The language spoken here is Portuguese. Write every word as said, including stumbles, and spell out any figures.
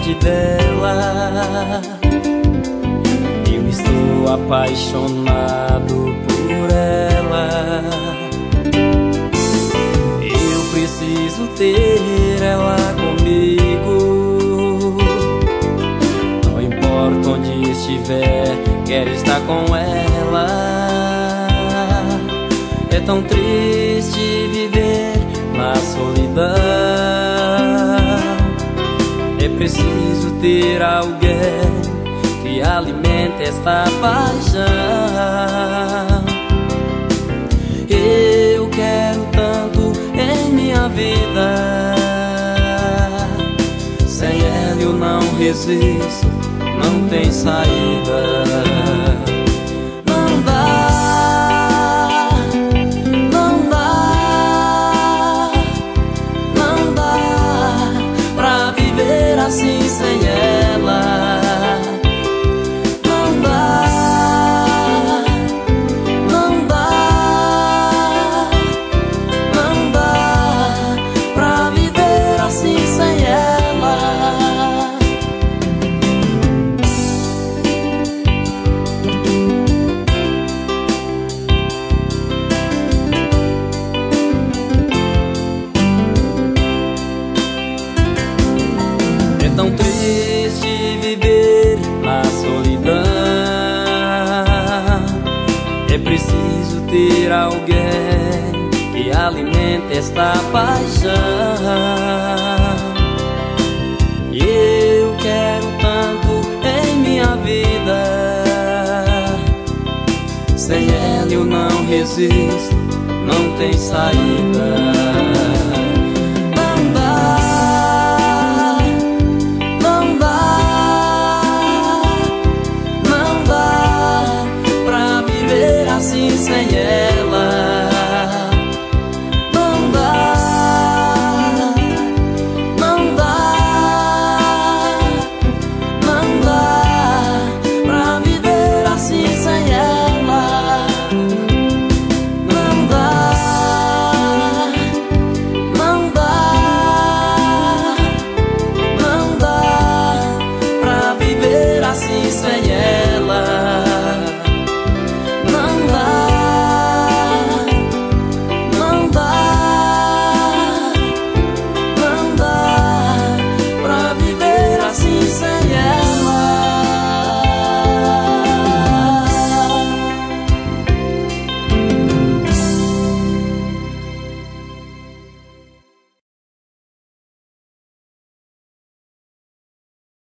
verdade dela. Eu estou apaixonado por ela. Eu preciso ter ela comigo. Não importa onde estiver, quero estar com ela. É tão triste viver na solidão. É preciso ter alguém que alimente esta paixão. Eu quero tanto em minha vida. Sem ela eu não resisto, não tem saída. Não dá, não dá, não dá pra viver assim sem ela. Não dá, não dá, não dá pra viver assim sem ela. É tão triste viver na solidão. É preciso ter alguém que alimente esta paixão. E eu quero tanto em minha vida. Sem ela eu não resisto, não tem saída.